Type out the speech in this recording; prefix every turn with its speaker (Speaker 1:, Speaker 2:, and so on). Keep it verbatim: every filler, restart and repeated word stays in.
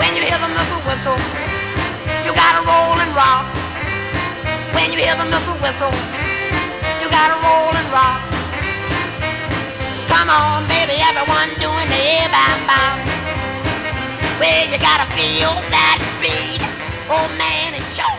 Speaker 1: When you hear the missile whistle, you gotta roll and rock. When you hear the missile whistle, you gotta roll and rock. Come on, baby, everyone doing the A-bam-bam. Well, you gotta feel that beat. Oh, man, it's sure